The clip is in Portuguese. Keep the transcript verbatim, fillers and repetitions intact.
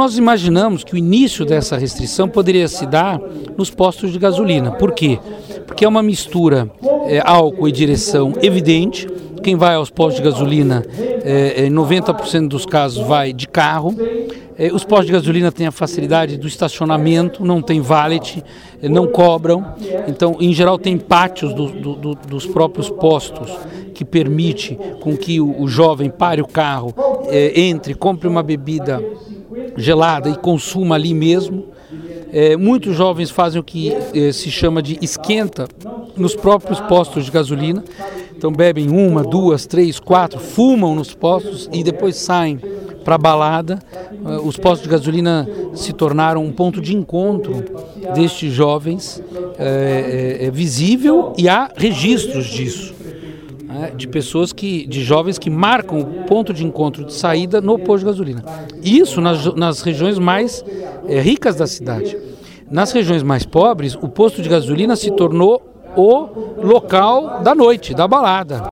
nós imaginamos que o início dessa restrição poderia se dar nos postos de gasolina. Por quê? Porque é uma mistura é, álcool e direção evidente. Quem vai aos postos de gasolina, é, em noventa por cento dos casos, vai de carro. É, os postos de gasolina têm a facilidade do estacionamento, não tem valet, é, não cobram. Então, em geral, tem pátios do, do, do, dos próprios postos que permite com que o, o jovem pare o carro, é, entre, compre uma bebida gelada e consuma ali mesmo. É, muitos jovens fazem o que é, se chama de esquenta nos próprios postos de gasolina. Então bebem uma, duas, três, quatro, fumam nos postos e depois saem para a balada. Os postos de gasolina se tornaram um ponto de encontro destes jovens, é, é, é visível, e há registros disso, né, de pessoas que, de jovens que marcam o ponto de encontro de saída no posto de gasolina. Isso nas, nas regiões mais é, ricas da cidade. Nas regiões mais pobres, o posto de gasolina se tornou o local da noite, da balada.